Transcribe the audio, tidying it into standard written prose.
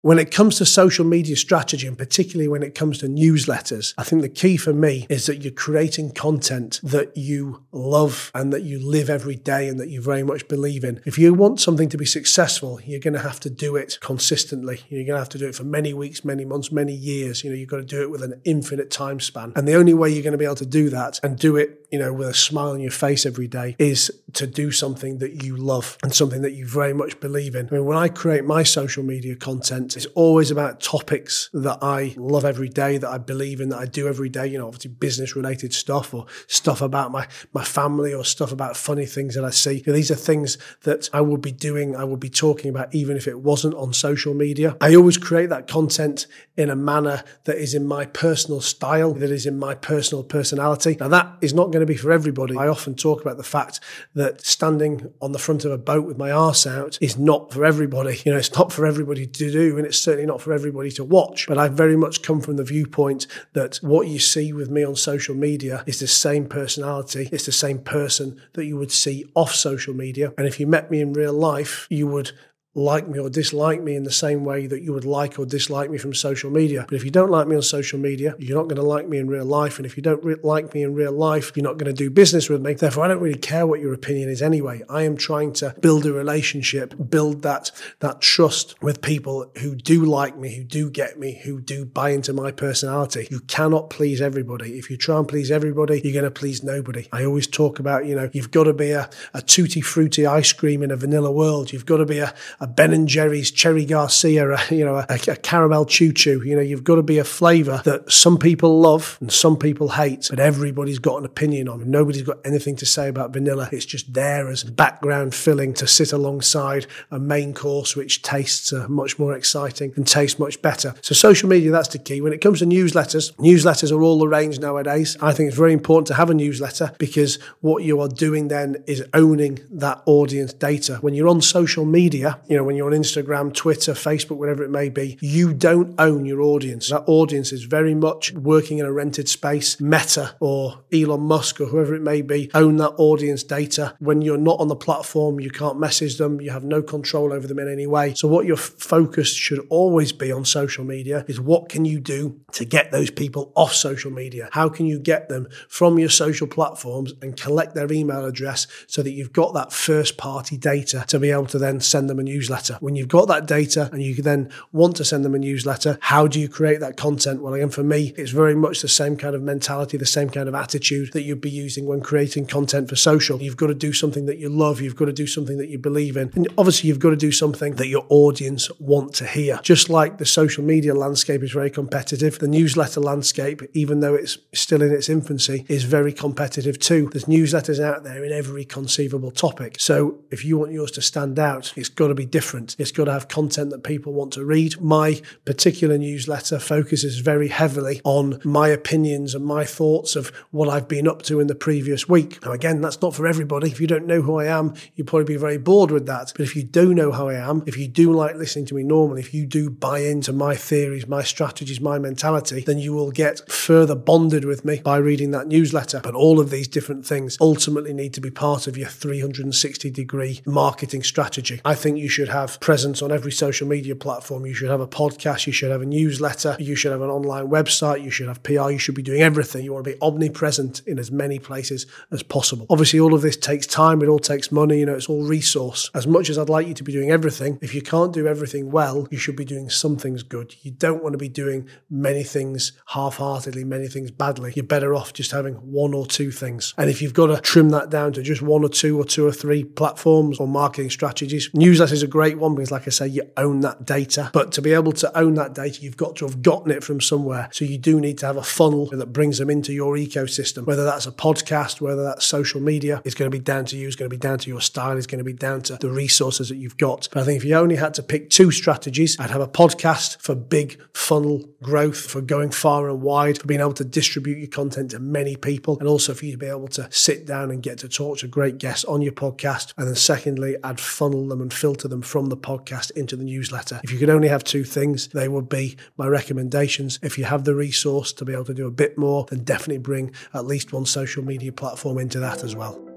When it comes to social media strategy, and particularly when it comes to newsletters, I think the key for me is that you're creating content that you love and that you live every day and that you very much believe in. If you want something to be successful, you're going to have to do it consistently. You're going to have to do it for many weeks, many months, many years. You've got to do it with an infinite time span. And the only way you're going to be able to do that and do it, with a smile on your face every day is to do something that you love and something that you very much believe in. I mean, when I create my social media content, it's always about topics that I love every day, that I believe in, that I do every day, obviously business related stuff or stuff about my family or stuff about funny things that I see. These are things that I will be doing, I will be talking about even if it wasn't on social media. I always create that content in a manner that is in my personal style, that is in my personal personality. Now that is not going to be for everybody. I often talk about the fact that standing on the front of a boat with my arse out is not for everybody. It's not for everybody to do, and it's certainly not for everybody to watch. But I very much come from the viewpoint that what you see with me on social media is the same personality. It's the same person that you would see off social media. And if you met me in real life, you would like me or dislike me in the same way that you would like or dislike me from social media. But if you don't like me on social media, you're not going to like me in real life. And if you don't like me in real life, you're not going to do business with me. Therefore, I don't really care what your opinion is anyway. I am trying to build a relationship, build that trust with people who do like me, who do get me, who do buy into my personality. You cannot please everybody. If you try and please everybody, you're going to please nobody. I always talk about, you've got to be a tutti frutti ice cream in a vanilla world. You've got to be a Ben & Jerry's Cherry Garcia, a caramel choo-choo. You've got to be a flavour that some people love and some people hate, but everybody's got an opinion on. Nobody's got anything to say about vanilla. It's just there as background filling to sit alongside a main course, which tastes much more exciting and tastes much better. So social media, that's the key. When it comes to newsletters are all the rage nowadays. I think it's very important to have a newsletter because what you are doing then is owning that audience data. When you're on social media, when you're on Instagram, Twitter, Facebook, whatever it may be, you don't own your audience. That audience is very much working in a rented space. Meta or Elon Musk or whoever it may be own that audience data. When you're not on the platform, you can't message them. You have no control over them in any way. So what your focus should always be on social media is what can you do to get those people off social media? How can you get them from your social platforms and collect their email address so that you've got that first party data to be able to then send them a newsletter? When you've got that data and you then want to send them a newsletter, how do you create that content? Well, again, for me, it's very much the same kind of mentality, the same kind of attitude that you'd be using when creating content for social. You've got to do something that you love. You've got to do something that you believe in. And obviously, you've got to do something that your audience want to hear. Just like the social media landscape is very competitive, the newsletter landscape, even though it's still in its infancy, is very competitive too. There's newsletters out there in every conceivable topic. So if you want yours to stand out, it's got to be different. It's got to have content that people want to read. My particular newsletter focuses very heavily on my opinions and my thoughts of what I've been up to in the previous week. Now, again, that's not for everybody. If you don't know who I am, you'll probably be very bored with that. But if you do know who I am, if you do like listening to me normally, if you do buy into my theories, my strategies, my mentality, then you will get further bonded with me by reading that newsletter. But all of these different things ultimately need to be part of your 360-degree marketing strategy. I think you should have presence on every social media platform. You should have a podcast, you should have a newsletter, you should have an online website, you should have PR, you should be doing everything. You want to be omnipresent in as many places as possible. Obviously, all of this takes time, it all takes money, it's all resource. As much as I'd like you to be doing everything, if you can't do everything well, you should be doing some things good. You don't want to be doing many things half-heartedly, many things badly. You're better off just having one or two things. And if you've got to trim that down to just one or two or three platforms or marketing strategies, newsletters is a great one because, like I say, you own that data. But to be able to own that data, you've got to have gotten it from somewhere. So you do need to have a funnel that brings them into your ecosystem. Whether that's a podcast, whether that's social media, it's going to be down to you. It's going to be down to your style. It's going to be down to the resources that you've got. But I think if you only had to pick two strategies, I'd have a podcast for big funnel growth, for going far and wide, for being able to distribute your content to many people, and also for you to be able to sit down and get to talk to great guests on your podcast. And then secondly, I'd funnel them and filter them from the podcast into the newsletter. If you could only have two things, they would be my recommendations. If you have the resource to be able to do a bit more, then definitely bring at least one social media platform into that as well.